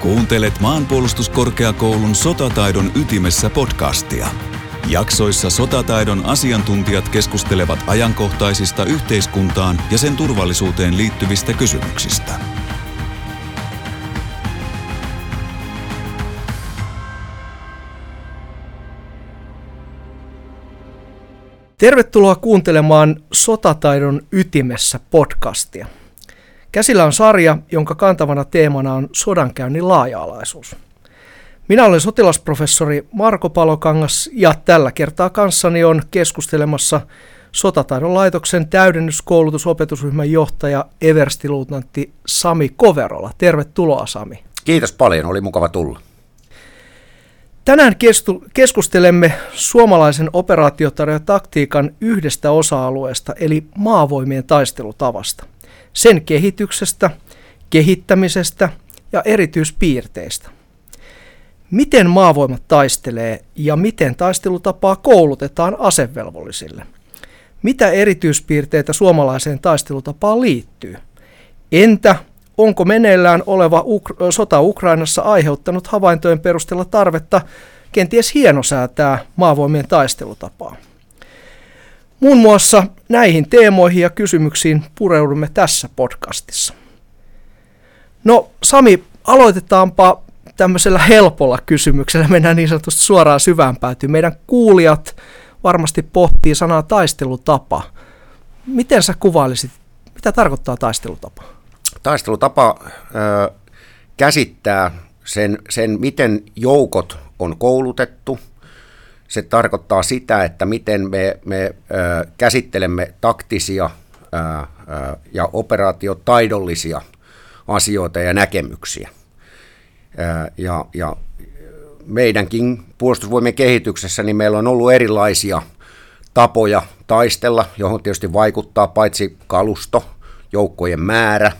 Kuuntelet Maanpuolustuskorkeakoulun Sotataidon ytimessä podcastia. Jaksoissa sotataidon asiantuntijat keskustelevat ajankohtaisista yhteiskuntaan ja sen turvallisuuteen liittyvistä kysymyksistä. Tervetuloa kuuntelemaan Sotataidon ytimessä podcastia. Käsillä on sarja, jonka kantavana teemana on sodankäynnin laaja-alaisuus. Minä olen sotilasprofessori Marko Palokangas ja tällä kertaa kanssani on keskustelemassa Sotataidon laitoksen täydennyskoulutusopetusryhmän johtaja everstiluutnantti Sami Koverola. Tervetuloa, Sami. Kiitos paljon, oli mukava tulla. Tänään keskustelemme suomalaisen operaatiotarjotaktiikan yhdestä osa-alueesta, eli maavoimien taistelutavasta, sen kehityksestä, kehittämisestä ja erityispiirteistä. Miten maavoimat taistelee ja miten taistelutapaa koulutetaan asevelvollisille? Mitä erityispiirteitä suomalaiseen taistelutapaan liittyy? Entä onko meneillään oleva sota Ukrainassa aiheuttanut havaintojen perusteella tarvetta kenties hienosäätää maavoimien taistelutapaa? Muun muassa näihin teemoihin ja kysymyksiin pureudumme tässä podcastissa. No Sami, aloitetaanpa tämmöisellä helpolla kysymyksellä. Mennään niin sanotusti suoraan syvään päätyyn. Meidän kuulijat varmasti pohtii sanaa taistelutapa. Miten sä kuvailisit, mitä tarkoittaa taistelutapa? Taistelutapa käsittää sen, miten joukot on koulutettu. Se tarkoittaa sitä, että miten me käsittelemme taktisia ja operaatiotaidollisia asioita ja näkemyksiä. Ja meidänkin puolustusvoimien kehityksessä niin meillä on ollut erilaisia tapoja taistella, johon tietysti vaikuttaa paitsi kalusto, joukkojen määrä,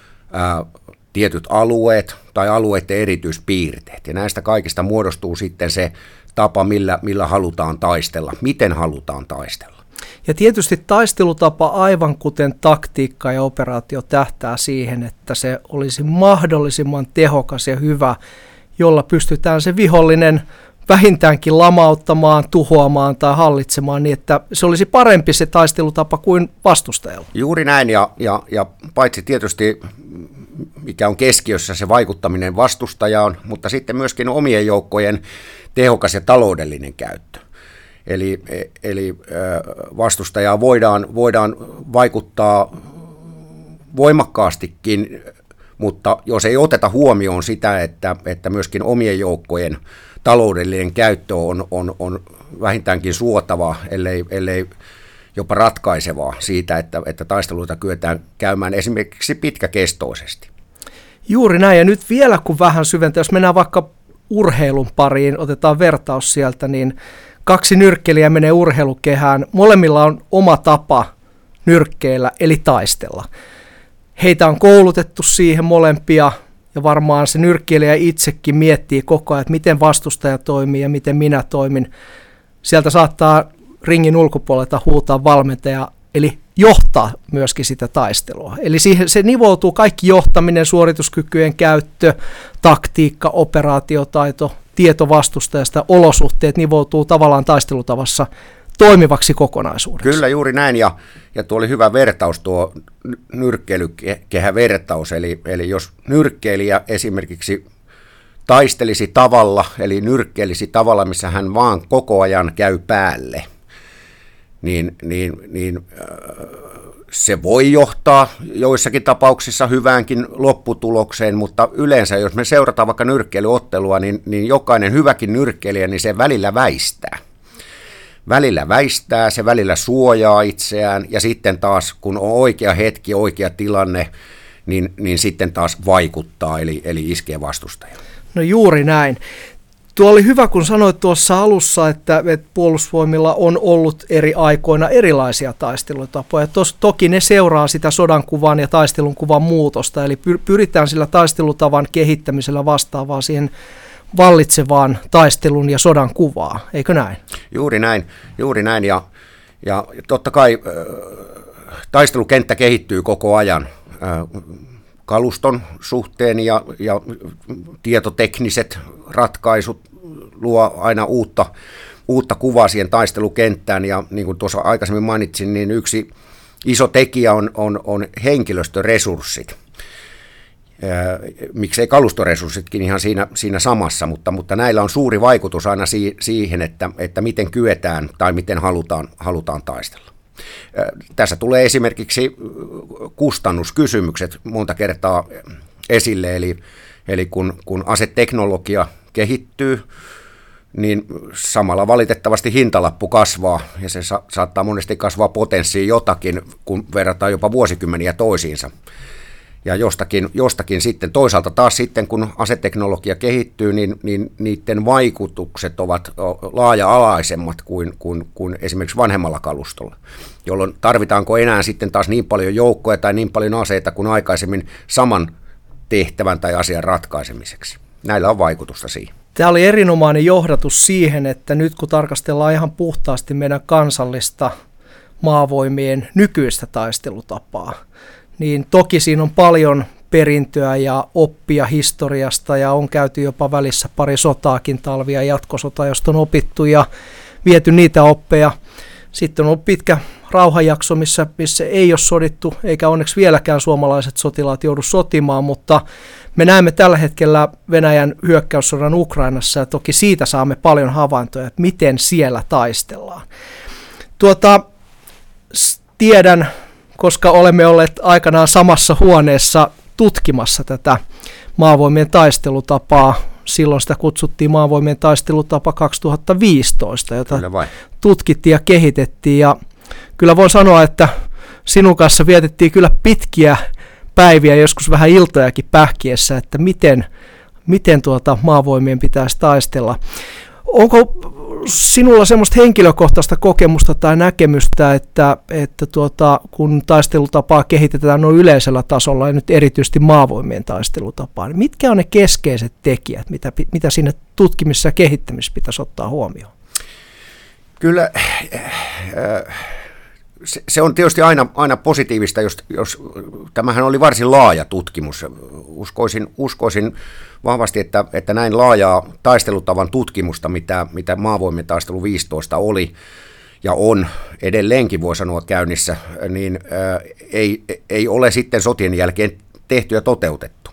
tietyt alueet tai alueiden erityispiirteet. Ja näistä kaikista muodostuu sitten se tapa, millä halutaan taistella, miten halutaan taistella. Ja tietysti taistelutapa, aivan kuten taktiikka ja operaatio, tähtää siihen, että se olisi mahdollisimman tehokas ja hyvä, jolla pystytään se vihollinen vähintäänkin lamauttamaan, tuhoamaan tai hallitsemaan niin, että se olisi parempi se taistelutapa kuin vastustajalla. Juuri näin, ja paitsi tietysti mikä on keskiössä se vaikuttaminen vastustajaan, mutta sitten myöskin omien joukkojen tehokas ja taloudellinen käyttö. Eli vastustajaa voidaan vaikuttaa voimakkaastikin, mutta jos ei oteta huomioon sitä, että myöskin omien joukkojen taloudellinen käyttö on vähintäänkin suotavaa, ellei jopa ratkaisevaa siitä, että taisteluita kyetään käymään esimerkiksi pitkäkestoisesti. Juuri näin, ja nyt vielä kun vähän syventää, jos mennään vaikka urheilun pariin, otetaan vertaus sieltä, niin 2 nyrkkeilijää menee urheilukehään, molemmilla on oma tapa nyrkkeillä, eli taistella. Heitä on koulutettu siihen molempia, ja varmaan se nyrkkeilijä itsekin miettii koko ajan, että miten vastustaja toimii ja miten minä toimin. Sieltä saattaa ringin ulkopuolelta huutaa valmentaja, eli johtaa myöskin sitä taistelua. Eli siihen se nivoutuu kaikki johtaminen, suorituskykyjen käyttö, taktiikka, operaatiotaito, tieto vastustajasta, olosuhteet nivoutuu tavallaan taistelutavassa toimivaksi kokonaisuudeksi. Kyllä juuri näin, ja tuo oli hyvä vertaus, tuo nyrkkeilykehävertaus, eli jos nyrkkeilijä esimerkiksi taistelisi tavalla, eli nyrkkeilisi tavalla, missä hän vaan koko ajan käy päälle, niin se voi johtaa joissakin tapauksissa hyväänkin lopputulokseen, mutta yleensä jos me seurataan vaikka nyrkkeilyottelua, niin jokainen hyväkin nyrkkeilijä, niin se välillä väistää. Se välillä suojaa itseään, ja sitten taas kun on oikea hetki, oikea tilanne, niin sitten taas vaikuttaa, eli iskee vastustajaa. No juuri näin. Tuo oli hyvä, kun sanoit tuossa alussa, että puolustusvoimilla on ollut eri aikoina erilaisia taistelutapoja. Toki ne seuraa sitä sodankuvan ja taistelunkuvan muutosta, eli pyritään sillä taistelutavan kehittämisellä vastaavaa siihen vallitsevaan taistelun ja sodan kuvaa, eikö näin? Juuri näin, ja totta kai taistelukenttä kehittyy koko ajan. kaluston suhteen ja tietotekniset ratkaisut luo aina uutta kuvaa siihen taistelukenttään, ja niin kuin tuossa aikaisemmin mainitsin, niin yksi iso tekijä on henkilöstöresurssit. Miksei kalustoresurssitkin ihan siinä samassa, mutta näillä on suuri vaikutus aina siihen, että miten kyetään tai miten halutaan taistella. Tässä tulee esimerkiksi kustannuskysymykset monta kertaa esille, eli kun aseteknologia kehittyy, niin samalla valitettavasti hintalappu kasvaa, ja se saattaa monesti kasvaa potenssiin jotakin, kun verrataan jopa vuosikymmeniä toisiinsa. Ja jostakin sitten, toisaalta taas sitten, kun aseteknologia kehittyy, niin niiden vaikutukset ovat laaja-alaisemmat kuin esimerkiksi vanhemmalla kalustolla, jolloin tarvitaanko enää sitten taas niin paljon joukkoja tai niin paljon aseita kuin aikaisemmin saman tehtävän tai asian ratkaisemiseksi. Näillä on vaikutusta siihen. Tämä oli erinomainen johdatus siihen, että nyt kun tarkastellaan ihan puhtaasti meidän kansallista maavoimien nykyistä taistelutapaa, niin toki siinä on paljon perintöä ja oppia historiasta ja on käyty jopa välissä pari sotaakin, talvi- ja jatkosota, josta on opittu ja viety niitä oppeja. Sitten on ollut pitkä rauhanjakso, missä ei ole sodittu, eikä onneksi vieläkään suomalaiset sotilaat joudu sotimaan, mutta me näemme tällä hetkellä Venäjän hyökkäyssodan Ukrainassa, ja toki siitä saamme paljon havaintoja, että miten siellä taistellaan. Tiedän, koska olemme olleet aikanaan samassa huoneessa tutkimassa tätä maavoimien taistelutapaa. Silloin sitä kutsuttiin maavoimien taistelutapa 2015, jota tutkittiin ja kehitettiin. Ja kyllä voin sanoa, että sinun kanssa vietettiin kyllä pitkiä päiviä, joskus vähän iltojakin pähkiessä, että miten maavoimien pitäisi taistella. Onko sinulla semmoista henkilökohtaista kokemusta tai näkemystä, että kun taistelutapaa kehitetään noin yleisellä tasolla ja nyt erityisesti maavoimien taistelutapaa, niin mitkä on ne keskeiset tekijät, mitä sinne tutkimisessa ja kehittämisessä pitäisi ottaa huomioon? Kyllä se on tietysti aina positiivista, jos tämähän oli varsin laaja tutkimus. Uskoisin vahvasti, että näin laajaa taistelutavan tutkimusta, mitä maavoimien taistelu 15 oli ja on edelleenkin, voi sanoa, käynnissä, niin ei ole sitten sotien jälkeen tehty ja toteutettu.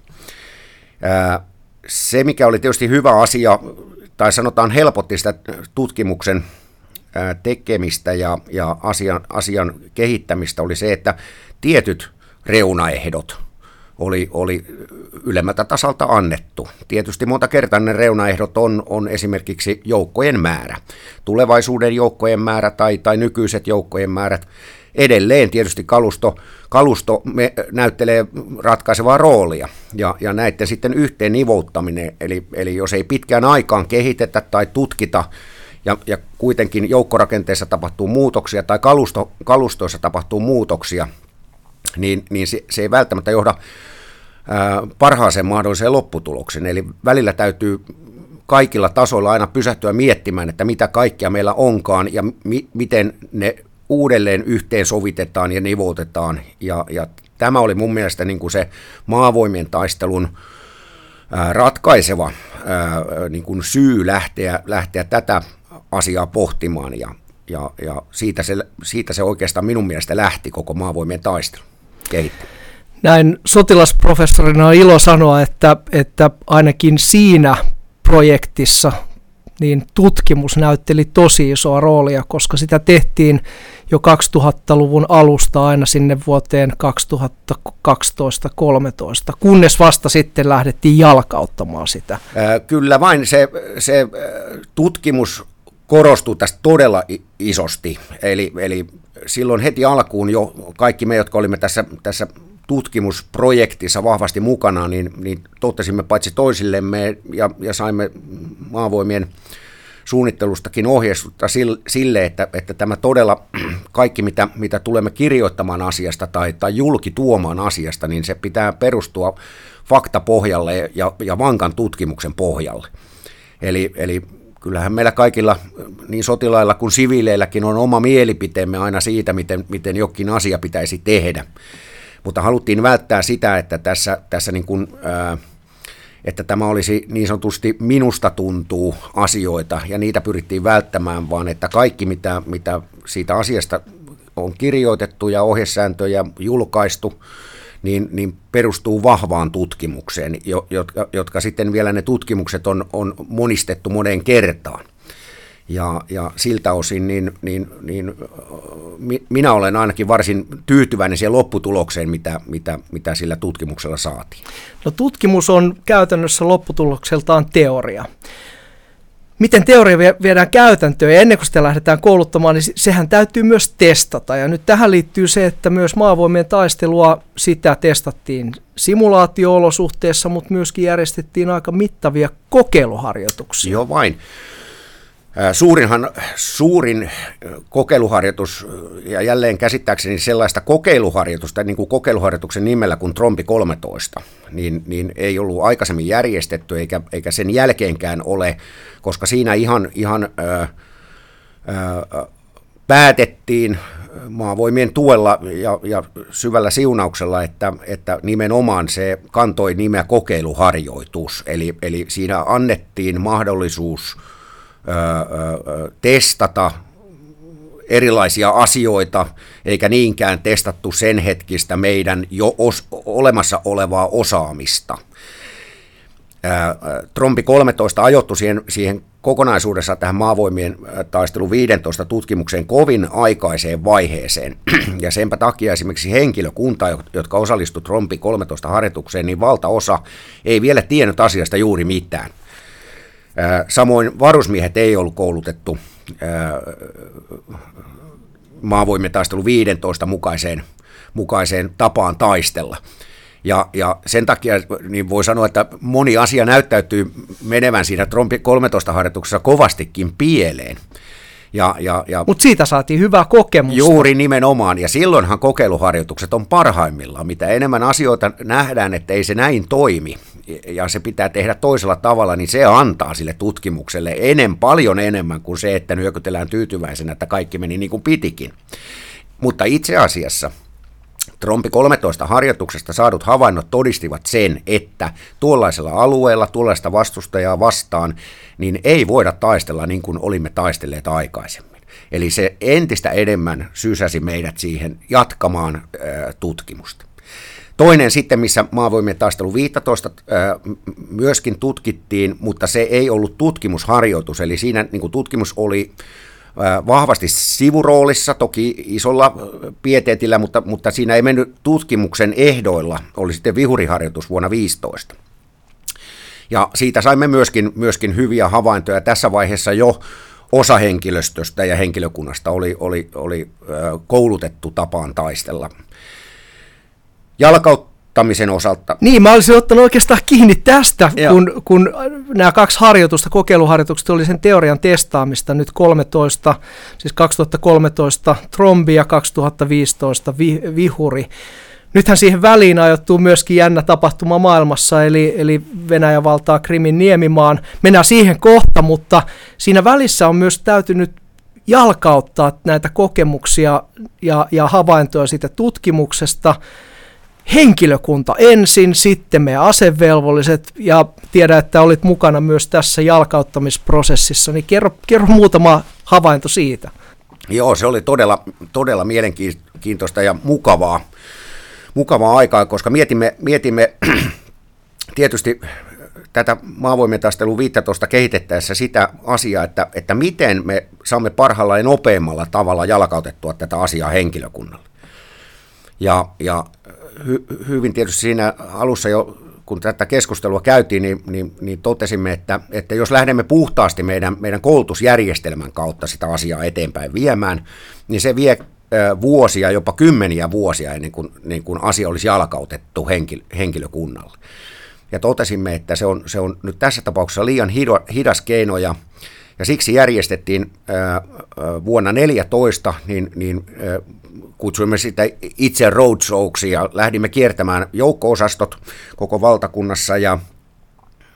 Se, mikä oli tietysti hyvä asia, tai sanotaan helpotti sitä tutkimuksen tekemistä ja asian kehittämistä, oli se, että tietyt reunaehdot oli ylemmältä tasalta annettu. Tietysti monta kertaa ne reunaehdot on esimerkiksi joukkojen määrä, tulevaisuuden joukkojen määrä tai nykyiset joukkojen määrät. Edelleen tietysti kalusto näyttelee ratkaisevaa roolia ja näiden sitten yhteen nivouttaminen, eli jos ei pitkään aikaan kehitetä tai tutkita, ja kuitenkin joukkorakenteessa tapahtuu muutoksia tai kalustoissa tapahtuu muutoksia, niin se ei välttämättä johda parhaaseen mahdolliseen lopputulokseen. Eli välillä täytyy kaikilla tasoilla aina pysähtyä miettimään, että mitä kaikkea meillä onkaan ja miten ne uudelleen yhteensovitetaan ja nivoutetaan. Ja tämä oli mun mielestä niin kuin se maavoimien taistelun ratkaiseva niin kuin syy lähteä tätä asiaa pohtimaan, ja siitä se oikeastaan minun mielestä lähti koko maavoimien taistelu kehittämään. Näin sotilasprofessorina on ilo sanoa, että ainakin siinä projektissa niin tutkimus näytteli tosi isoa roolia, koska sitä tehtiin jo 2000-luvun alusta aina sinne vuoteen 2012-2013, kunnes vasta sitten lähdettiin jalkauttamaan sitä. Kyllä vain se tutkimus korostuu tästä todella isosti, eli silloin heti alkuun jo kaikki me, jotka olimme tässä tutkimusprojektissa vahvasti mukana, niin totesimme paitsi toisillemme ja saimme maavoimien suunnittelustakin ohjeistusta sille, että tämä todella kaikki, mitä tulemme kirjoittamaan asiasta tai julki tuomaan asiasta, niin se pitää perustua faktapohjalle ja vankan tutkimuksen pohjalle. Eli kyllähän meillä kaikilla, niin sotilailla kuin siviileilläkin, on oma mielipiteemme aina siitä, miten jokin asia pitäisi tehdä. Mutta haluttiin välttää sitä, että tässä niin kuin, että tämä olisi niin sanotusti minusta tuntuu asioita, ja niitä pyrittiin välttämään, vaan että kaikki, mitä siitä asiasta on kirjoitettu ja ohjesääntöjä julkaistu, niin perustuu vahvaan tutkimukseen, jotka sitten vielä ne tutkimukset on monistettu moneen kertaan. Ja siltä osin minä olen ainakin varsin tyytyväinen siihen lopputulokseen, mitä sillä tutkimuksella saatiin. No, tutkimus on käytännössä lopputulokseltaan teoria. Miten teoria viedään käytäntöön, ja ennen kuin sitä lähdetään kouluttamaan, niin sehän täytyy myös testata. Ja nyt tähän liittyy se, että myös Maavoimien taistelua sitä testattiin simulaatio-olosuhteessa, mutta myöskin järjestettiin aika mittavia kokeiluharjoituksia. Joo vain. Suurin kokeiluharjoitus, ja jälleen käsittääkseni sellaista kokeiluharjoitusta, niin kuin kokeiluharjoituksen nimellä kuin Trombi 13, niin ei ollut aikaisemmin järjestetty, eikä sen jälkeenkään ole, koska siinä ihan päätettiin Maavoimien tuella ja syvällä siunauksella, että nimenomaan se kantoi nimeä kokeiluharjoitus, eli siinä annettiin mahdollisuus testata erilaisia asioita, eikä niinkään testattu sen hetkistä meidän jo olemassa olevaa osaamista. Trombi 13 ajoittui siihen kokonaisuudessaan tähän Maavoimien taistelun 15 tutkimukseen kovin aikaiseen vaiheeseen, ja senpä takia esimerkiksi henkilökunta, jotka osallistuivat Trombi 13 harjoitukseen, niin valtaosa ei vielä tiennyt asiasta juuri mitään. Samoin varusmiehet ei ollut koulutettu Maavoimien taistelu 15 mukaiseen tapaan taistella. Ja sen takia niin voi sanoa, että moni asia näyttäytyy menevän siinä Trombi 13 harjoituksessa kovastikin pieleen. Mutta siitä saatiin hyvää kokemusta. Juuri nimenomaan, ja silloinhan kokeiluharjoitukset on parhaimmillaan. Mitä enemmän asioita nähdään, että ei se näin toimi, ja se pitää tehdä toisella tavalla, niin se antaa sille tutkimukselle paljon enemmän kuin se, että nyökytellään tyytyväisenä, että kaikki meni niin kuin pitikin. Mutta itse asiassa Trombi 13 harjoituksesta saadut havainnot todistivat sen, että tuollaisella alueella, tuollaista vastustajaa vastaan, niin ei voida taistella niin kuin olimme taistelleet aikaisemmin. Eli se entistä enemmän sysäsi meidät siihen jatkamaan tutkimusta. Toinen sitten, missä Maavoimien taistelu 15 myöskin tutkittiin, mutta se ei ollut tutkimusharjoitus, eli siinä niin kuin tutkimus oli vahvasti sivuroolissa, toki isolla pieteetillä, mutta siinä ei mennyt tutkimuksen ehdoilla, oli sitten vihuriharjoitus vuonna 2015. Ja siitä saimme myöskin hyviä havaintoja. Tässä vaiheessa jo osa henkilöstöstä ja henkilökunnasta oli koulutettu tapaan taistella. Jalkauttamisen osalta. Niin, mä olisin ottanut oikeastaan kiinni tästä, kun nämä 2 kokeiluharjoitukset oli sen teorian testaamista, nyt 2013 Trombi ja 2015 Vihuri. Nythän siihen väliin ajoittuu myöskin jännä tapahtuma maailmassa, eli Venäjä valtaa Krimin niemimaan. Mennään siihen kohta, mutta siinä välissä on myös täytynyt jalkauttaa näitä kokemuksia ja havaintoja siitä tutkimuksesta. Henkilökunta ensin, sitten meidän asevelvolliset, ja tiedän, että olit mukana myös tässä jalkauttamisprosessissa, niin kerro muutama havainto siitä. Joo, se oli todella mielenkiintoista ja mukavaa aikaa, koska mietimme tietysti tätä Maavoimien taistelua 15 kehitettäessä sitä asiaa, että miten me saamme parhaalla ja nopeammalla tavalla jalkautettua tätä asiaa henkilökunnalle. Ja hyvin tietysti siinä alussa jo, kun tätä keskustelua käytiin, niin totesimme, että jos lähdemme puhtaasti meidän koulutusjärjestelmän kautta sitä asiaa eteenpäin viemään, niin se vie vuosia, jopa 10 vuosia ennen kuin asia olisi jalkautettu henkilökunnalle. Ja totesimme, että se on nyt tässä tapauksessa liian hidas keino, ja siksi järjestettiin vuonna 2014, kutsuimme sitä itse roadshowksi, ja lähdimme kiertämään joukko-osastot koko valtakunnassa, ja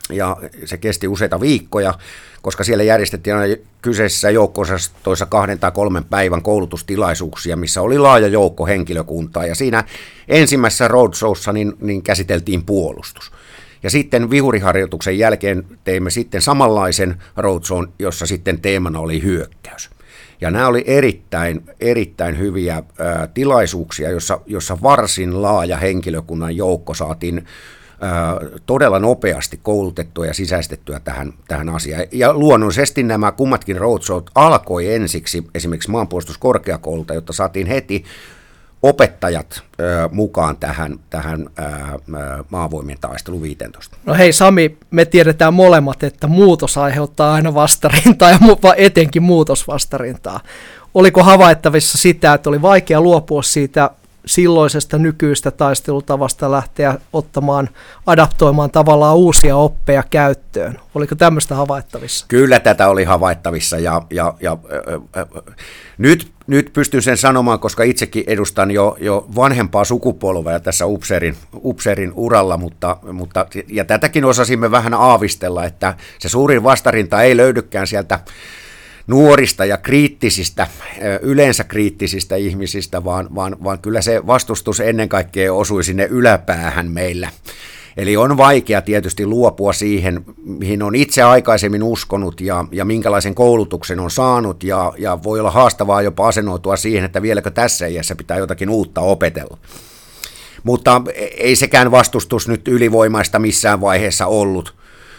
ja se kesti useita viikkoja, koska siellä järjestettiin kyseisissä joukko-osastoissa 2 tai 3 päivän koulutustilaisuuksia, missä oli laaja joukko henkilökuntaa, ja siinä ensimmäisessä roadshowssa niin käsiteltiin puolustus. Ja sitten vihuriharjoituksen jälkeen teimme sitten samanlaisen roadshown, jossa sitten teemana oli hyökkäys. Ja nämä oli erittäin hyviä tilaisuuksia, jossa varsin laaja henkilökunnan joukko saatiin todella nopeasti koulutettua ja sisäistettyä tähän asiaan. Ja luonnollisesti nämä kummatkin roadshowt alkoi ensiksi esimerkiksi maanpuolustuskorkeakoululta, jotta saatiin heti opettajat mukaan tähän maavoimien taistelu 15. No hei Sami, me tiedetään molemmat, että muutos aiheuttaa aina vastarintaa ja etenkin muutosvastarintaa. Oliko havaittavissa sitä, että oli vaikea luopua siitä silloisesta nykyistä taistelutavasta lähteä adaptoimaan tavallaan uusia oppeja käyttöön? Oliko tämmöistä havaittavissa? Kyllä tätä oli havaittavissa ja nyt pystyn sen sanomaan, koska itsekin edustan jo vanhempaa sukupolvea tässä upseerin uralla, mutta ja tätäkin osasimme vähän aavistella, että se suurin vastarinta ei löydykään sieltä nuorista ja yleensä kriittisistä ihmisistä, vaan kyllä se vastustus ennen kaikkea osui sinne yläpäähän meillä. Eli on vaikea tietysti luopua siihen, mihin on itse aikaisemmin uskonut ja minkälaisen koulutuksen on saanut, ja voi olla haastavaa jopa asennoitua siihen, että vieläkö tässä iässä pitää jotakin uutta opetella. Mutta ei sekään vastustus nyt ylivoimaista missään vaiheessa ollut.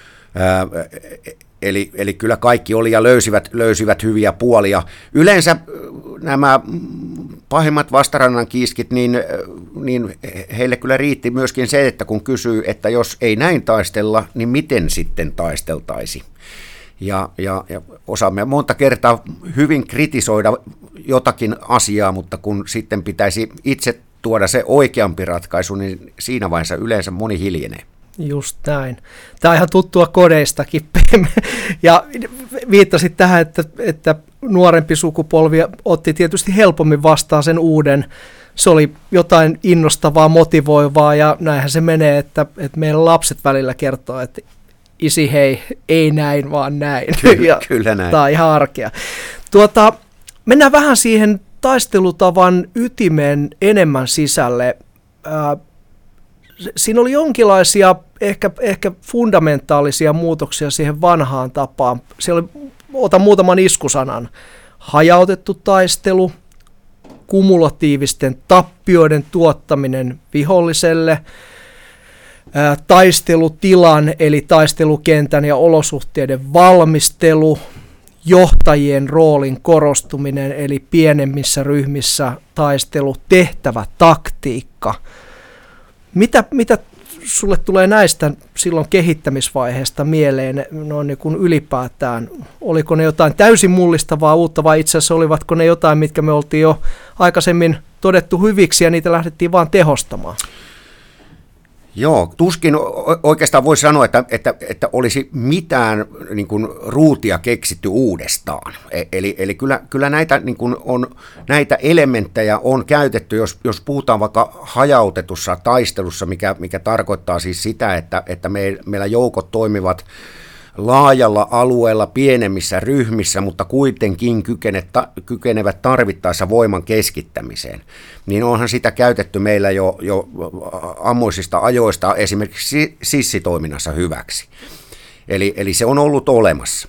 Eli kyllä kaikki oli ja löysivät hyviä puolia. Yleensä nämä pahimmat vastarannan kiiskit, niin heille kyllä riitti myöskin se, että kun kysyy, että jos ei näin taistella, niin miten sitten taisteltaisi. Ja osaamme monta kertaa hyvin kritisoida jotakin asiaa, mutta kun sitten pitäisi itse tuoda se oikeampi ratkaisu, niin siinä vaiheessa yleensä moni hiljenee. Just näin. Tämä on ihan tuttua kodeistakin. Ja viittasit tähän, että nuorempi sukupolvi otti tietysti helpommin vastaan sen uuden. Se oli jotain innostavaa, motivoivaa, ja näinhän se menee, että meidän lapset välillä kertoo, että isi hei, ei näin, vaan näin. Kyllä näin. Tämä on ihan arkea. Mennään vähän siihen taistelutavan ytimeen enemmän sisälle. Siinä oli jonkinlaisia ehkä fundamentaalisia muutoksia siihen vanhaan tapaan. Siellä oli, otan muutaman iskusanan, hajautettu taistelu, kumulatiivisten tappioiden tuottaminen viholliselle, taistelutilan eli taistelukentän ja olosuhteiden valmistelu, johtajien roolin korostuminen eli pienemmissä ryhmissä taistelu, tehtävä, taktiikka. Mitä sulle tulee näistä silloin kehittämisvaiheesta mieleen noin niin kuin ylipäätään? Oliko ne jotain täysin mullistavaa uutta vai itse asiassa olivatko ne jotain, mitkä me oltiin jo aikaisemmin todettu hyviksi ja niitä lähdettiin vaan tehostamaan? Joo, tuskin oikeastaan voisi sanoa, että olisi mitään niin kuin ruutia keksitty uudestaan. Eli kyllä näitä, niin kuin näitä elementtejä on käytetty, jos puhutaan vaikka hajautetussa taistelussa, mikä tarkoittaa siis sitä, että meillä joukot toimivat laajalla alueella pienemmissä ryhmissä, mutta kuitenkin kykenevät tarvittaessa voiman keskittämiseen, niin onhan sitä käytetty meillä jo ammoisista ajoista esimerkiksi sissitoiminnassa hyväksi. Eli se on ollut olemassa.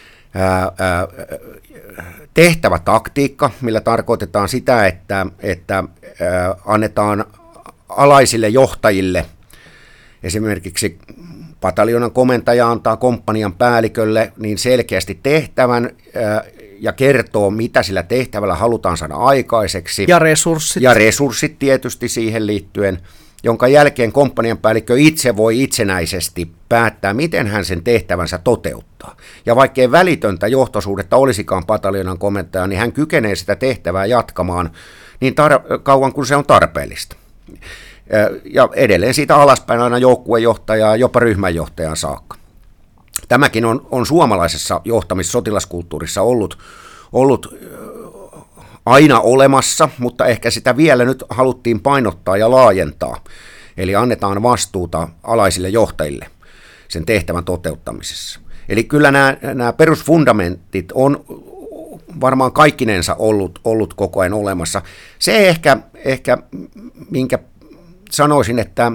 Tehtävä taktiikka, millä tarkoitetaan sitä, että annetaan alaisille johtajille esimerkiksi pataljoonan komentaja antaa komppanian päällikölle niin selkeästi tehtävän ja kertoo, mitä sillä tehtävällä halutaan saada aikaiseksi. Ja resurssit. Ja resurssit tietysti siihen liittyen, jonka jälkeen komppanian päällikkö itse voi itsenäisesti päättää, miten hän sen tehtävänsä toteuttaa. Ja vaikkei välitöntä johtosuhdetta olisikaan pataljoonan komentaja, niin hän kykenee sitä tehtävää jatkamaan niin kauan kuin se on tarpeellista. Ja edelleen siitä alaspäin aina joukkuejohtajaa, jopa ryhmänjohtajan saakka. Tämäkin on suomalaisessa sotilaskulttuurissa ollut aina olemassa, mutta ehkä sitä vielä nyt haluttiin painottaa ja laajentaa. Eli annetaan vastuuta alaisille johtajille. sen tehtävän toteuttamisessa. Eli kyllä nämä perusfundamentit on varmaan kaikkinensa ollut koko ajan olemassa. Se ehkä minkä sanoisin, että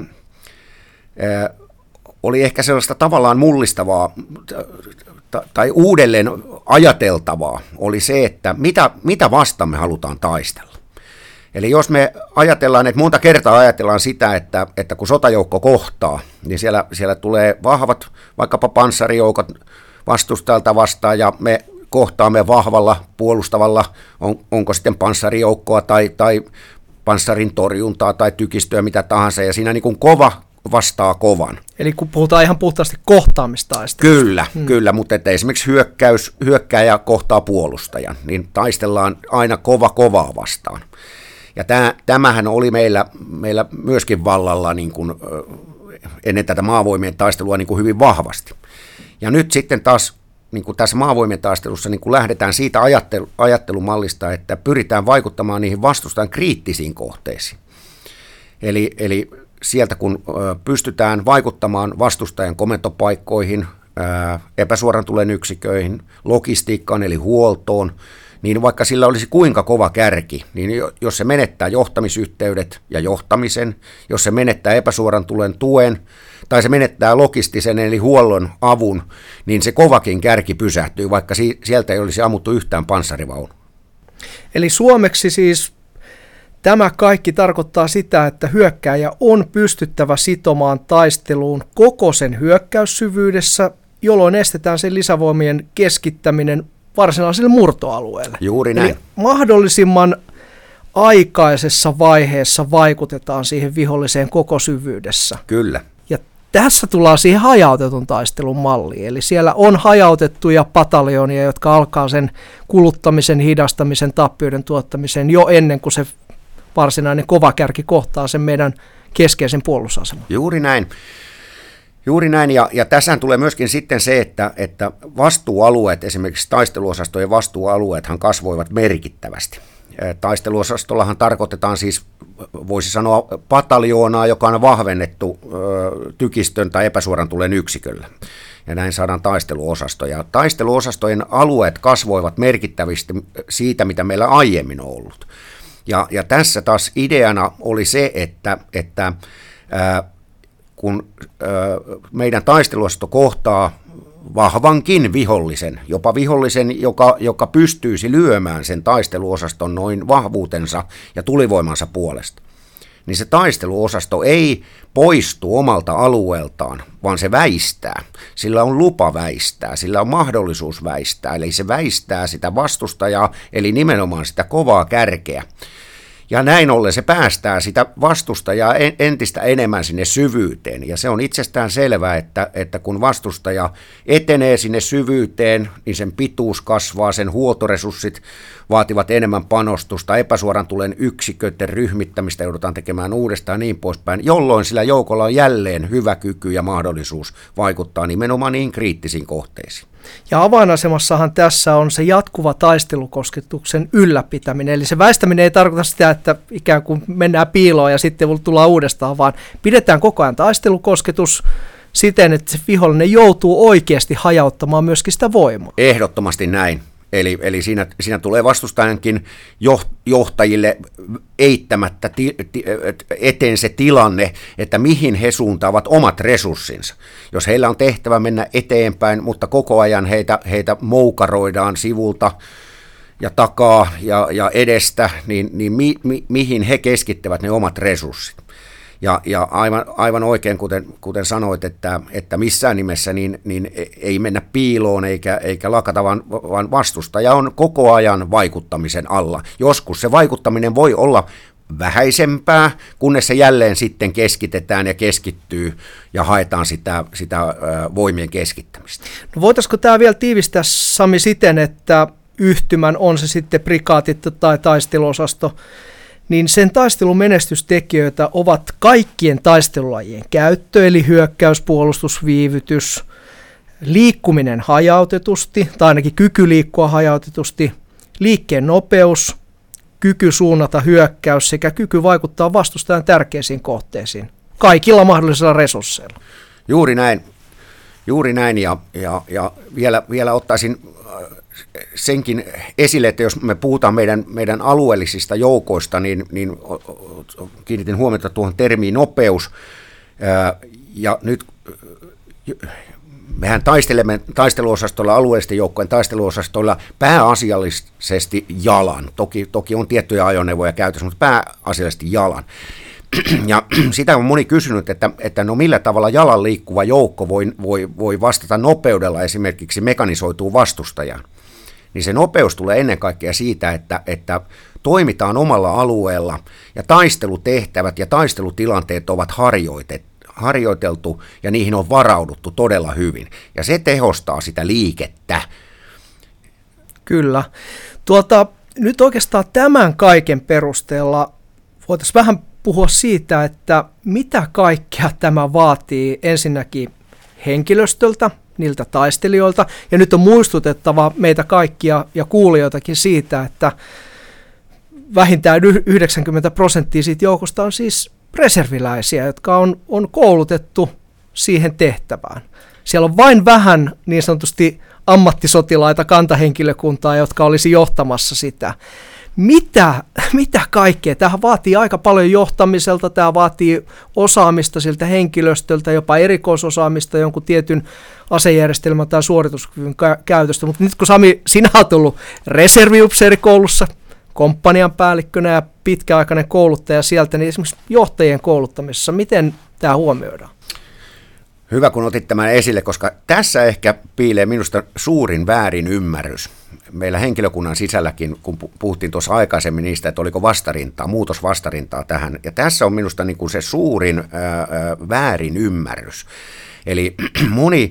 oli ehkä sellaista tavallaan mullistavaa tai uudelleen ajateltavaa, oli se, että mitä vastaan me halutaan taistella. Eli jos me ajatellaan, että monta kertaa ajatellaan sitä, että kun sotajoukko kohtaa, niin siellä tulee vahvat vaikkapa panssarijoukot vastustajalta vastaan, ja me kohtaamme vahvalla puolustavalla, onko sitten panssarijoukkoa tai panssarin torjuntaa tai tykistöä, mitä tahansa, ja siinä niin kuin kova vastaa kovan. Eli kun puhutaan ihan puhtaasti kohtaamistaista. Kyllä, mutta että esimerkiksi hyökkääjä kohtaa puolustajan, niin taistellaan aina kovaa vastaan. Ja tämähän oli meillä myöskin vallalla niin kuin, ennen tätä maavoimien taistelua niin kuin hyvin vahvasti. Ja nyt sitten taas niin kuin tässä maavoimien taistelussa niin kuin lähdetään siitä ajattelumallista, että pyritään vaikuttamaan niihin vastustajan kriittisiin kohteisiin. Eli sieltä kun pystytään vaikuttamaan vastustajan komentopaikkoihin, epäsuoran tulen yksiköihin, logistiikkaan eli huoltoon, niin vaikka sillä olisi kuinka kova kärki, niin jos se menettää johtamisyhteydet ja johtamisen, jos se menettää epäsuoran tulen tuen, tai se menettää logistisen eli huollon avun, niin se kovakin kärki pysähtyy, vaikka sieltä ei olisi ammuttu yhtään panssarivaunu. Eli suomeksi siis tämä kaikki tarkoittaa sitä, että hyökkääjä on pystyttävä sitomaan taisteluun koko sen hyökkäyssyvyydessä, jolloin estetään sen lisävoimien keskittäminen varsinaiselle murtoalueelle. Juuri näin. Eli mahdollisimman aikaisessa vaiheessa vaikutetaan siihen viholliseen koko syvyydessä. Kyllä. Ja tässä tullaan siihen hajautetun taistelun malliin. Eli siellä on hajautettuja pataljoonia, jotka alkaa sen kuluttamisen, hidastamisen, tappioiden tuottamisen jo ennen kuin se varsinainen kova kärki kohtaa sen meidän keskeisen puolustusaseman. Juuri näin, ja tässä tulee myöskin sitten se, että vastuualueet, esimerkiksi taisteluosastojen vastuualueethan kasvoivat merkittävästi. Taisteluosastollahan tarkoitetaan siis, voisi sanoa, pataljoonaa, joka on vahvennettu tykistön tai epäsuoran tulen yksiköllä. Ja näin saadaan taisteluosasto. Ja taisteluosastojen alueet kasvoivat merkittävästi siitä, mitä meillä aiemmin on ollut. Ja tässä taas ideana oli se, että kun meidän taisteluosasto kohtaa vahvankin vihollisen, jopa vihollisen, joka pystyisi lyömään sen taisteluosaston noin vahvuutensa ja tulivoimansa puolesta, niin se taisteluosasto ei poistu omalta alueeltaan, vaan se väistää. Sillä on lupa väistää, sillä on mahdollisuus väistää, eli se väistää sitä vastustajaa, eli nimenomaan sitä kovaa kärkeä. Ja näin ollen se päästää sitä vastustajaa entistä enemmän sinne syvyyteen. Ja se on itsestään selvää, että kun vastustaja etenee sinne syvyyteen, niin sen pituus kasvaa, sen huoltoresurssit vaativat enemmän panostusta, epäsuoran tulen yksiköiden ryhmittämistä joudutaan tekemään uudestaan ja niin poispäin, jolloin sillä joukolla on jälleen hyvä kyky ja mahdollisuus vaikuttaa nimenomaan niihin kriittisiin kohteisiin. Ja avainasemassahan tässä on se jatkuva taistelukosketuksen ylläpitäminen. Eli se väistäminen ei tarkoita sitä, että ikään kuin mennään piiloon ja sitten tullaan uudestaan, vaan pidetään koko ajan taistelukosketus siten, että se vihollinen joutuu oikeasti hajauttamaan myöskin sitä voimaa. Ehdottomasti näin. Eli siinä tulee vastustajankin johtajille eittämättä eteen se tilanne, että mihin he suuntaavat omat resurssinsa. Jos heillä on tehtävä mennä eteenpäin, mutta koko ajan heitä moukaroidaan sivulta ja takaa ja edestä, niin mihin he keskittävät ne omat resurssit. Ja aivan oikein, kuten sanoit, että missään nimessä niin ei mennä piiloon eikä lakata, vaan vastustaja on koko ajan vaikuttamisen alla. Joskus se vaikuttaminen voi olla vähäisempää, kunnes se jälleen sitten keskitetään ja keskittyy ja haetaan sitä voimien keskittämistä. No voitaisiko tämä vielä tiivistää, Sami, siten, että yhtymän, on se sitten prikaatit tai taisteluosasto, niin sen taistelun menestystekijöitä ovat kaikkien taistelulajien käyttö, eli hyökkäys, puolustus, viivytys, liikkuminen hajautetusti, tai ainakin kyky liikkua hajautetusti, liikkeen nopeus, kyky suunnata hyökkäys sekä kyky vaikuttaa vastustajan tärkeisiin kohteisiin, kaikilla mahdollisilla resursseilla. Juuri näin. Juuri näin, ja vielä ottaisin senkin esille, että jos me puhutaan meidän alueellisista joukoista, niin kiinnitin huomiota tuohon termiin nopeus, ja nyt mehän taistelemme taisteluosastolla, alueellisten joukkojen taisteluosastoilla pääasiallisesti jalan. Toki on tiettyjä ajoneuvoja käytössä, mutta pääasiallisesti jalan. Ja sitä on moni kysynyt, että no millä tavalla jalan liikkuva joukko voi vastata nopeudella esimerkiksi mekanisoituun vastustajaan. Niin se nopeus tulee ennen kaikkea siitä, että toimitaan omalla alueella ja taistelutehtävät ja taistelutilanteet ovat harjoiteltu ja niihin on varauduttu todella hyvin. Ja se tehostaa sitä liikettä. Kyllä. Nyt oikeastaan tämän kaiken perusteella voitaisiin vähän puhua siitä, että mitä kaikkea tämä vaatii ensinnäkin henkilöstöltä, niiltä taistelijoilta. Ja nyt on muistutettava meitä kaikkia ja kuulijoitakin siitä, että vähintään 90% siitä joukosta on siis reserviläisiä, jotka on koulutettu siihen tehtävään. Siellä on vain vähän niin sanotusti ammattisotilaita, kantahenkilökuntaa, jotka olisi johtamassa sitä. Mitä kaikkea? Tämä vaatii aika paljon johtamiselta, tämä vaatii osaamista siltä henkilöstöltä, jopa erikoisosaamista jonkun tietyn asejärjestelmän tai suorituskyvyn käytöstä. Mutta nyt kun Sami, sinä olet ollut reserviupseerikoulussa, komppanian päällikkönä ja pitkäaikainen kouluttaja sieltä, niin esimerkiksi johtajien kouluttamisessa, miten tämä huomioidaan? Hyvä, kun otit tämän esille, koska tässä ehkä piilee minusta suurin väärin ymmärrys. Meillä henkilökunnan sisälläkin, kun puhuttiin tuossa aikaisemmin niistä, että oliko muutosvastarintaa tähän, ja tässä on minusta niin kuin se suurin väärin ymmärrys. Eli moni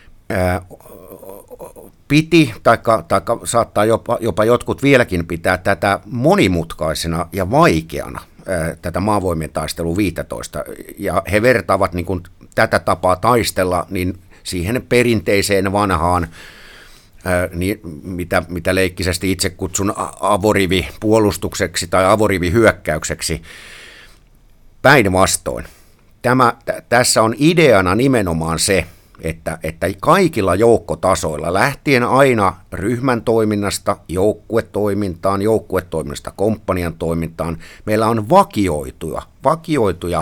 piti, taikka saattaa jopa jotkut vieläkin pitää tätä monimutkaisena ja vaikeana, tätä maavoimien taistelua 15, ja he vertaavat niin kuin tätä tapaa taistella niin siihen perinteiseen vanhaan, niin mitä leikkisesti itse kutsun avorivipuolustukseksi tai avorivihyökkäykseksi. Päinvastoin. Tässä on ideana nimenomaan se, että kaikilla joukkotasoilla, lähtien aina ryhmän toiminnasta joukkuetoiminnasta komppanian toimintaan, meillä on vakioituja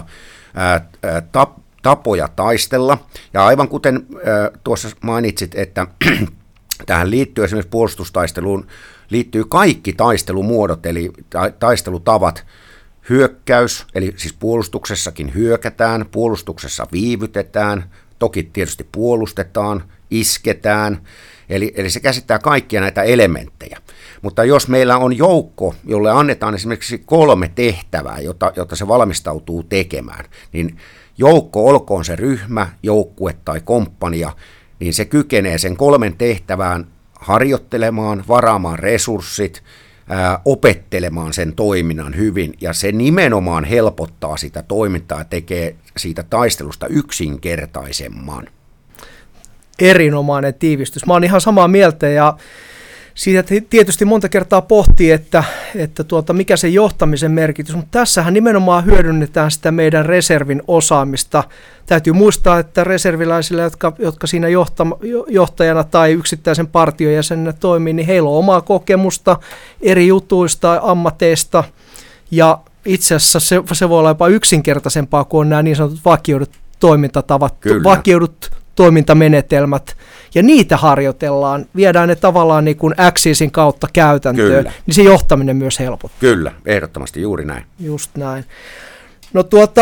tapoja taistella. Ja aivan kuten tuossa mainitsit, että tähän liittyy esimerkiksi puolustustaisteluun, liittyy kaikki taistelumuodot, eli taistelutavat, hyökkäys, eli siis puolustuksessakin hyökätään, puolustuksessa viivytetään, toki tietysti puolustetaan, isketään, eli se käsittää kaikkia näitä elementtejä. Mutta jos meillä on joukko, jolle annetaan esimerkiksi 3 tehtävää, jota se valmistautuu tekemään, niin joukko, olkoon se ryhmä, joukkue tai komppania, niin se kykenee sen 3 tehtävään harjoittelemaan, varaamaan resurssit, opettelemaan sen toiminnan hyvin, ja se nimenomaan helpottaa sitä toimintaa ja tekee siitä taistelusta yksinkertaisemman. Erinomainen tiivistys. Mä oon ihan samaa mieltä, ja siitä tietysti monta kertaa pohtii, että mikä se johtamisen merkitys, mutta tässähän nimenomaan hyödynnetään sitä meidän reservin osaamista. Täytyy muistaa, että reserviläisillä, jotka siinä johtajana tai yksittäisen partion jäsenenä toimii, niin heillä on omaa kokemusta eri jutuista, ammateista, ja itse asiassa se voi olla jopa yksinkertaisempaa, kuin on nämä niin sanotut vakioidut toimintatavat, vakioidut toimintamenetelmät, ja niitä harjoitellaan, viedään ne tavallaan niin kuin X-isin kautta käytäntöön, niin se johtaminen myös helpottaa. Kyllä, ehdottomasti juuri näin. Just näin. No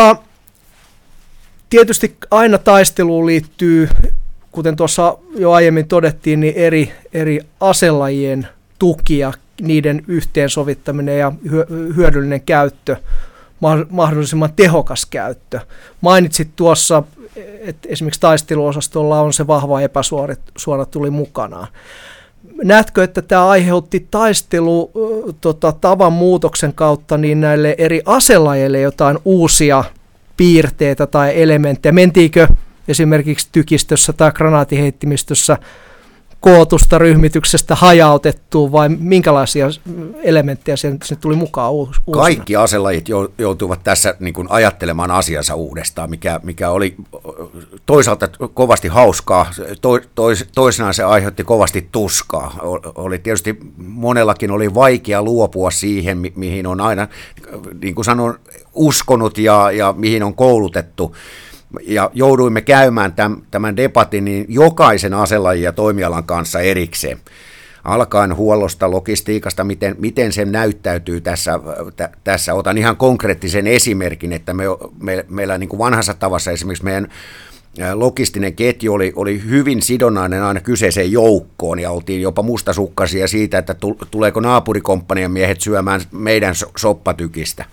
tietysti aina taisteluun liittyy, kuten tuossa jo aiemmin todettiin, niin eri aselajien tuki ja niiden yhteensovittaminen ja hyödyllinen käyttö, mahdollisimman tehokas käyttö. Mainitsit tuossa, että esimerkiksi taisteluosastolla on se vahva epäsuora tuli mukanaan. Näetkö, että tämä aiheutti taistelutavan muutoksen kautta niin näille eri aselajeille jotain uusia piirteitä tai elementtejä? Mentiinkö esimerkiksi tykistössä tai granaatiheittimistössä kootusta ryhmityksestä hajautettua vai minkälaisia elementtejä sinne tuli mukaan uusina? Kaikki aselajit joutuivat tässä niin kuin ajattelemaan asiansa uudestaan, mikä oli toisaalta kovasti hauskaa, toisenaan se aiheutti kovasti tuskaa. Oli tietysti monellakin oli vaikea luopua siihen, mihin on aina, niin kuin sanon, uskonut ja mihin on koulutettu. Ja jouduimme käymään tämän debatin niin jokaisen aselajin ja toimialan kanssa erikseen, alkaen huollosta, logistiikasta, miten se näyttäytyy tässä. Otan ihan konkreettisen esimerkin, että meillä niin kuin vanhassa tavassa esimerkiksi meidän logistinen ketju oli hyvin sidonnainen aina kyseiseen joukkoon, ja oltiin jopa mustasukkaisia siitä, että tuleeko naapurikomppanian miehet syömään meidän soppatykistä.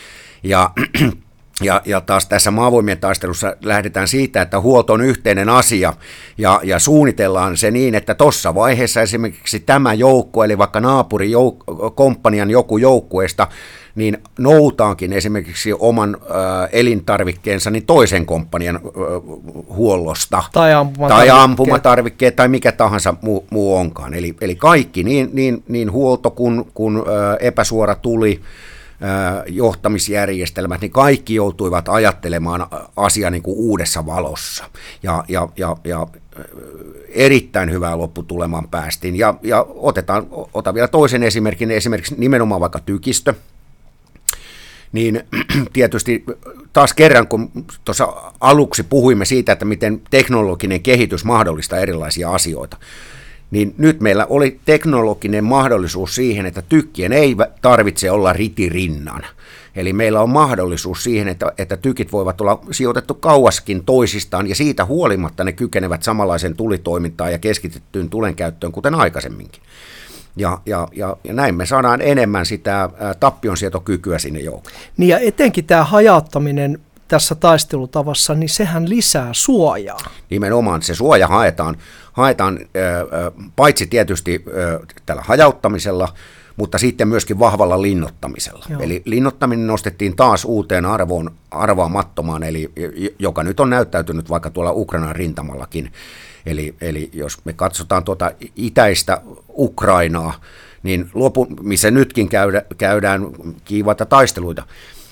Ja taas tässä maavoimien taistelussa lähdetään siitä, että huolto on yhteinen asia ja suunnitellaan se niin, että tuossa vaiheessa esimerkiksi tämä joukko, eli vaikka naapurikomppanian joku joukkueesta, niin noutaankin esimerkiksi oman elintarvikkeensa niin toisen komppanian huollosta. Tai ampumatarvikkeet tai mikä tahansa muu onkaan. Eli kaikki, niin huolto kuin epäsuora tuli, johtamisjärjestelmät, niin kaikki joutuivat ajattelemaan asiaa niin kuin uudessa valossa. Ja erittäin hyvää lopputulemaan päästiin. Ja otan vielä toisen esimerkin, esimerkiksi nimenomaan vaikka tykistö. Niin tietysti taas kerran, kun tuossa aluksi puhuimme siitä, että miten teknologinen kehitys mahdollistaa erilaisia asioita, niin nyt meillä oli teknologinen mahdollisuus siihen, että tykkien ei tarvitse olla ritirinnan. Eli meillä on mahdollisuus siihen, että tykit voivat olla sijoitettu kauaskin toisistaan, ja siitä huolimatta ne kykenevät samanlaisen tulitoimintaan ja keskitettyyn tulenkäyttöön, kuten aikaisemminkin. Ja näin me saadaan enemmän sitä tappionsietokykyä sinne joukkoon. Niin ja etenkin tämä hajauttaminen tässä taistelutavassa, niin sehän lisää suojaa. Nimenomaan se suoja haetaan paitsi tietysti tällä hajauttamisella, mutta sitten myöskin vahvalla linnoittamisella. Joo. Eli linnottaminen nostettiin taas uuteen arvaamattomaan, eli joka nyt on näyttäytynyt vaikka tuolla Ukrainan rintamallakin. Eli jos me katsotaan tuota itäistä Ukrainaa, niin missä nytkin käydään kiivaita taisteluita,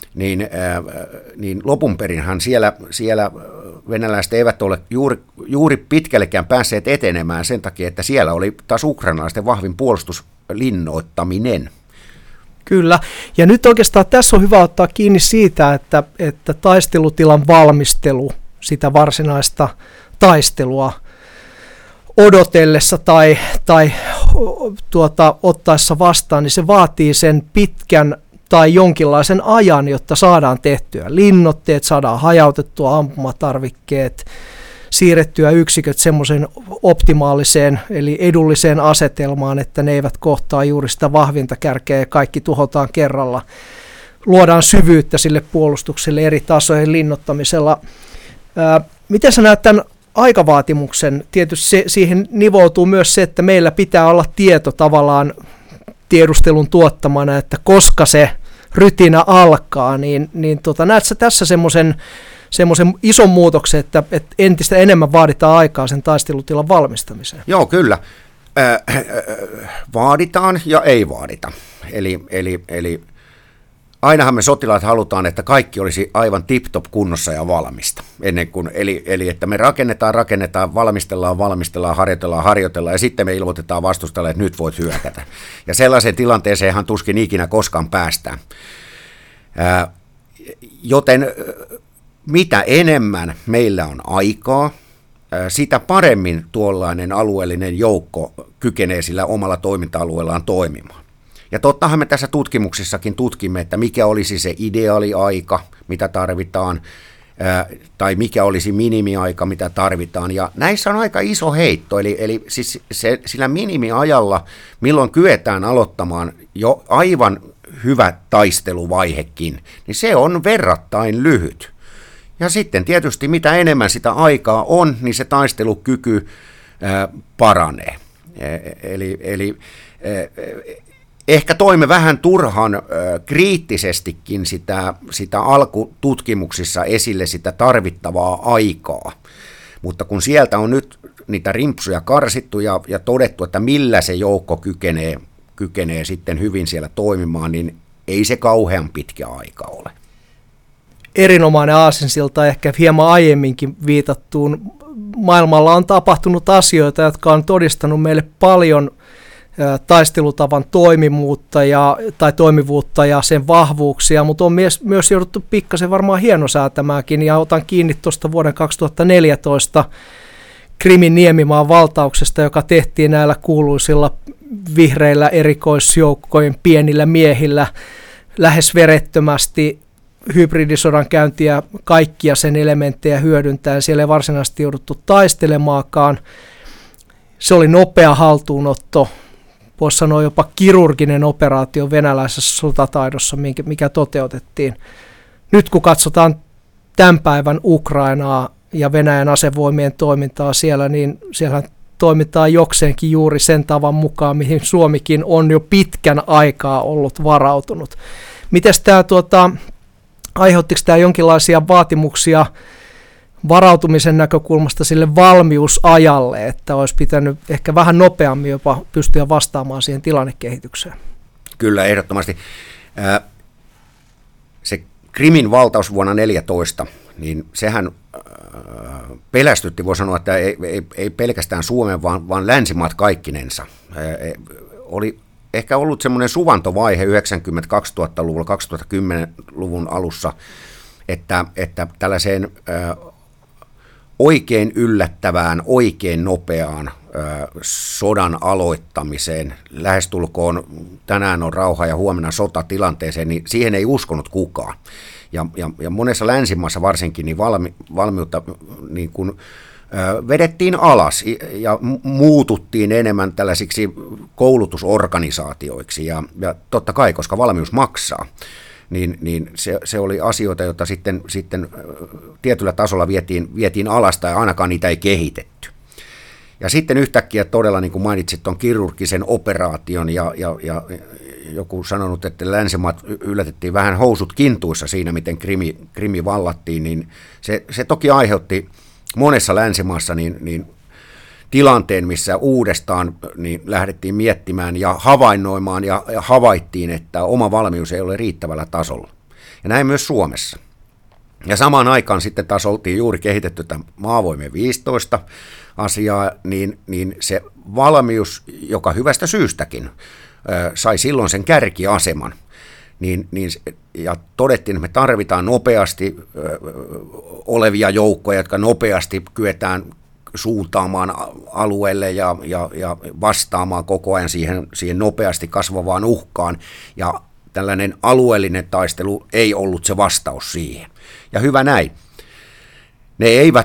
niin lopunperinhän siellä venäläiset eivät ole juuri pitkällekään päässeet etenemään sen takia, että siellä oli taas ukrainalaisten vahvin puolustuslinnoittaminen. Kyllä, ja nyt oikeastaan tässä on hyvä ottaa kiinni siitä, että taistelutilan valmistelu, sitä varsinaista taistelua odotellessa tai ottaessa vastaan, niin se vaatii sen pitkän tai jonkinlaisen ajan, jotta saadaan tehtyä linnoitteet, saadaan hajautettua ampumatarvikkeet, siirrettyä yksiköt semmoisen optimaaliseen eli edulliseen asetelmaan, että ne eivät kohtaa juuri sitä vahvinta kärkeä ja kaikki tuhotaan kerralla. Luodaan syvyyttä sille puolustukselle eri tasojen linnoittamisella. Miten sä näet tämän aikavaatimuksen? Tietysti siihen nivoutuu myös se, että meillä pitää olla tieto tavallaan tiedustelun tuottamana, että koska se rytinä alkaa, niin näet sä tässä semmoisen ison muutoksen, että entistä enemmän vaaditaan aikaa sen taistelutilan valmistamiseen? Joo, kyllä. Vaaditaan ja ei vaadita. Eli ainahan me sotilaat halutaan, että kaikki olisi aivan tip-top kunnossa ja valmista. Eli että me rakennetaan, valmistellaan, harjoitellaan ja sitten me ilmoitetaan vastustajalle, että nyt voit hyökätä. Ja sellaiseen tilanteeseenhan tuskin ikinä koskaan päästään. Joten mitä enemmän meillä on aikaa, sitä paremmin tuollainen alueellinen joukko kykenee sillä omalla toiminta-alueellaan toimimaan. Ja tottahan me tässä tutkimuksissakin tutkimme, että mikä olisi se ideaaliaika, mitä tarvitaan, tai mikä olisi minimiaika, mitä tarvitaan. Ja näissä on aika iso heitto, eli siis sillä minimiajalla, milloin kyetään aloittamaan jo aivan hyvä taisteluvaihekin, niin se on verrattain lyhyt. Ja sitten tietysti mitä enemmän sitä aikaa on, niin se taistelukyky paranee. Eli ehkä toimme vähän turhan kriittisestikin sitä alkututkimuksissa esille sitä tarvittavaa aikaa. Mutta kun sieltä on nyt niitä rimpsuja karsittu ja todettu, että millä se joukko kykenee sitten hyvin siellä toimimaan, niin ei se kauhean pitkä aika ole. Erinomainen aasinsilta ehkä hieman aiemminkin viitattuun. Maailmalla on tapahtunut asioita, jotka on todistanut meille paljon taistelutavan toimivuutta ja sen vahvuuksia, mutta on myös jouduttu pikkasen varmaan hienosäätämäänkin, ja otan kiinni tuosta vuoden 2014 Krimin niemimaan valtauksesta, joka tehtiin näillä kuuluisilla vihreillä erikoisjoukkojen pienillä miehillä lähes verettömästi, hybridisodan käyntiä kaikkia sen elementtejä hyödyntäen. Siellä ei varsinaisesti jouduttu taistelemaankaan. Se oli nopea haltuunotto, voisi sanoa jopa kirurginen operaatio venäläisessä sotataidossa, mikä toteutettiin. Nyt kun katsotaan tämän päivän Ukrainaa ja Venäjän asevoimien toimintaa siellä, niin siellä toimitaan jokseenkin juuri sen tavan mukaan, mihin Suomikin on jo pitkän aikaa ollut varautunut. Mites tämä aiheuttiko tämä jonkinlaisia vaatimuksia varautumisen näkökulmasta sille valmiusajalle, että olisi pitänyt ehkä vähän nopeammin jopa pystyä vastaamaan siihen tilannekehitykseen? Kyllä, ehdottomasti. Se Krimin valtaus vuonna 2014, niin sehän pelästytti, voi sanoa, että ei pelkästään Suomen, vaan länsimaat kaikkinensa. Oli ehkä ollut semmoinen suvantovaihe 90-2000-luvulla, 2010-luvun alussa, että tällaiseen oikein yllättävään, oikein nopeaan sodan aloittamiseen, lähestulkoon tänään on rauha ja huomenna sota tilanteeseen, niin siihen ei uskonut kukaan. Ja monessa länsimaassa varsinkin niin valmiutta niin kuin vedettiin alas ja muututtiin enemmän tällaisiksi koulutusorganisaatioiksi, ja totta kai, koska valmius maksaa, niin se oli asioita, joita sitten tietyllä tasolla vietiin alas, tai ainakaan niitä ei kehitetty. Ja sitten yhtäkkiä todella, niin kuin mainitsit, tuon kirurgisen operaation, ja joku sanonut, että länsimaat yllätettiin vähän housut kintuissa siinä, miten Krimi vallattiin, niin se toki aiheutti monessa länsimaassa niin tilanteen, missä uudestaan niin lähdettiin miettimään ja havainnoimaan ja havaittiin, että oma valmius ei ole riittävällä tasolla. Ja näin myös Suomessa. Ja samaan aikaan sitten taas oltiin juuri kehitetty tämä Maavoimien 15 asiaa, niin se valmius, joka hyvästä syystäkin sai silloin sen kärkiaseman, ja todettiin, että me tarvitaan nopeasti olevia joukkoja, jotka nopeasti kyetään suuntaamaan alueelle ja vastaamaan koko ajan siihen nopeasti kasvavaan uhkaan, ja tällainen alueellinen taistelu ei ollut se vastaus siihen. Ja hyvä näin. Ne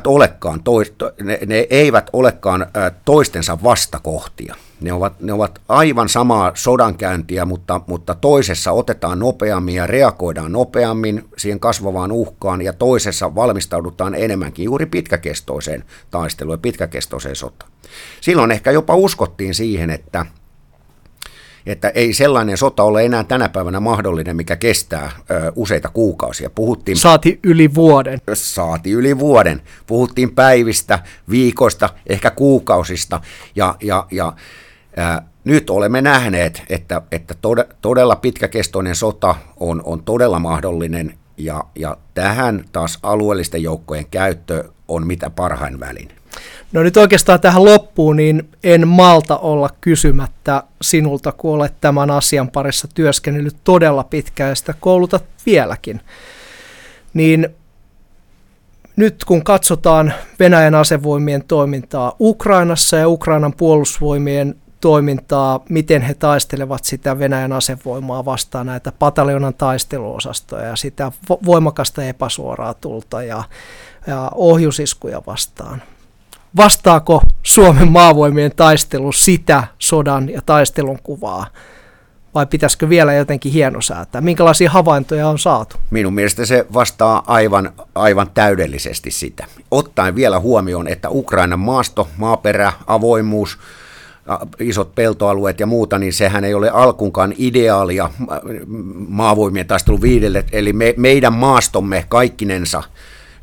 eivät olekaan toistensa vastakohtia. Ne ovat aivan samaa sodankäyntiä, mutta toisessa otetaan nopeammin ja reagoidaan nopeammin siihen kasvavaan uhkaan, ja toisessa valmistaudutaan enemmänkin juuri pitkäkestoiseen taisteluun ja pitkäkestoiseen sotaan. Silloin ehkä jopa uskottiin siihen, että ei sellainen sota ole enää tänä päivänä mahdollinen, mikä kestää useita kuukausia. Saati yli vuoden. Puhuttiin päivistä, viikoista, ehkä kuukausista, ja nyt olemme nähneet, että todella pitkäkestoinen sota on todella mahdollinen, ja tähän taas alueellisten joukkojen käyttö on mitä parhain väline. No nyt oikeastaan tähän loppuun, niin en malta olla kysymättä sinulta, kun olet tämän asian parissa työskennellyt todella pitkään ja sitä koulutat vieläkin. Niin nyt kun katsotaan Venäjän asevoimien toimintaa Ukrainassa ja Ukrainan puolustusvoimien toimintaa, miten he taistelevat sitä Venäjän asevoimaa vastaan, näitä pataljonan taisteluosastoja ja sitä voimakasta epäsuoraa tulta ja ohjusiskuja vastaan. Vastaako Suomen maavoimien taistelu sitä sodan ja taistelun kuvaa, vai pitäisikö vielä jotenkin hienosäätää? Minkälaisia havaintoja on saatu? Minun mielestä se vastaa aivan täydellisesti sitä. Ottaen vielä huomioon, että Ukrainan maasto, maaperä, avoimuus, isot peltoalueet ja muuta, niin sehän ei ole alkuunkaan ideaalia maavoimien taistelun viidelle, eli meidän maastomme kaikkinensa,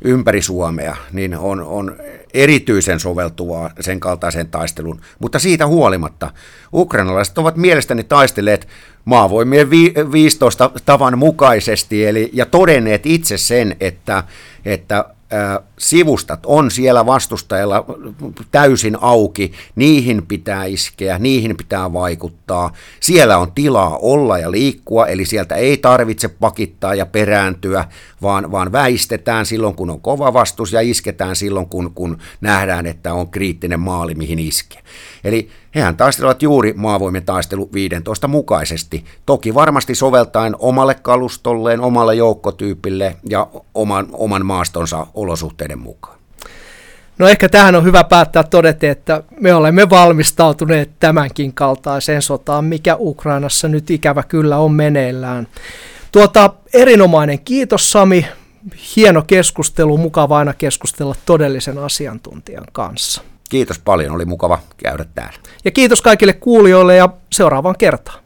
ympäri Suomea, niin on erityisen soveltuvaa sen kaltaisen taistelun. Mutta siitä huolimatta ukrainalaiset ovat mielestäni taistelleet maavoimien 15 tavan mukaisesti ja todenneet itse sen, että sivustat on siellä vastustajalla täysin auki, niihin pitää iskeä, niihin pitää vaikuttaa, siellä on tilaa olla ja liikkua, eli sieltä ei tarvitse pakittaa ja perääntyä, vaan väistetään silloin, kun on kova vastus ja isketään silloin, kun nähdään, että on kriittinen maali, mihin iskeä. Eli hehän taistelevat juuri maavoimien taistelu 15 mukaisesti, toki varmasti soveltaen omalle kalustolleen, omalle joukkotyypille ja oman maastonsa olosuhteiden mukaan. No ehkä tähän on hyvä päättää todeta, että me olemme valmistautuneet tämänkin kaltaiseen sotaan, mikä Ukrainassa nyt ikävä kyllä on meneillään. Erinomainen kiitos Sami, hieno keskustelu, mukava aina keskustella todellisen asiantuntijan kanssa. Kiitos paljon, oli mukava käydä täällä. Ja kiitos kaikille kuulijoille ja seuraavaan kertaan.